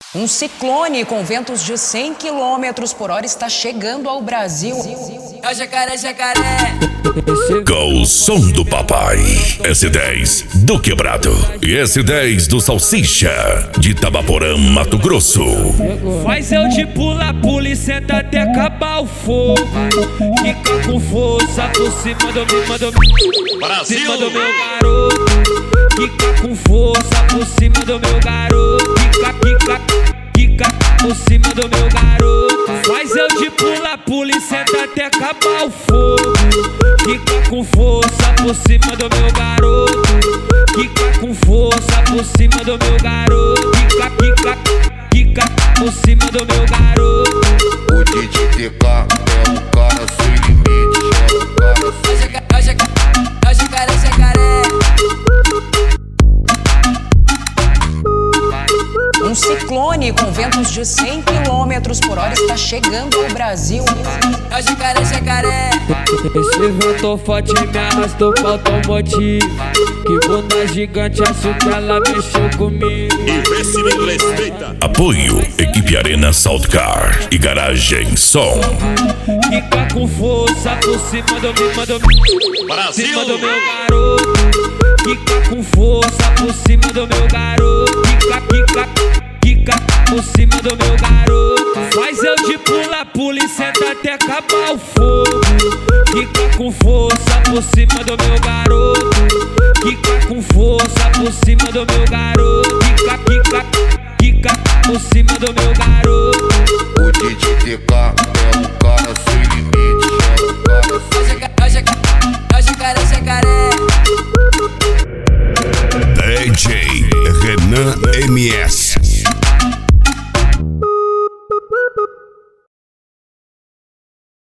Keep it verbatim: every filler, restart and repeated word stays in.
Um ciclone com ventos de cem quilômetros por hora está chegando ao Brasil. É o jacaré, jacaré. Com o som do papai. S dez do Quebrado e S dez do Salsicha de Itabaporã, Mato Grosso. Faz eu de pula, pula e senta até acabar o fogo. Fica com força por cima do meu, do meu, Brasil. cima do meu garoto. Fica com força por cima do meu garoto. Fica, fica, fica por cima do meu garoto. Faz eu de pula, pula e senta até acabar o fogo. Fica com força por cima do meu garoto. Fica com força por cima do meu garoto. Fica, fica, fica por cima do meu garoto. O D J T K é o cara sem limite. É o cara sem É o jacaré, é o jacaré, jacaré. Um ciclone com ventos de cem quilômetros por hora está chegando ao Brasil. É o jacaré, jacaré. Esse ventou forte me arrastou pra automotivo. Que bunda gigante, acho que ela mexeu comigo. Apoio Equipe Arena Soundcar e Garagem Som. Fica com força por cima do meu, do meu, cima do meu garoto. Fica com força por cima do meu garoto. Fica, fica, fica por cima do meu garoto. Faz eu de pula, pula e senta até acabar o fogo. Fica com força por cima do meu garoto. Fica com força por cima do meu garoto. Fica, fica, fica por cima do meu garoto. O D J T K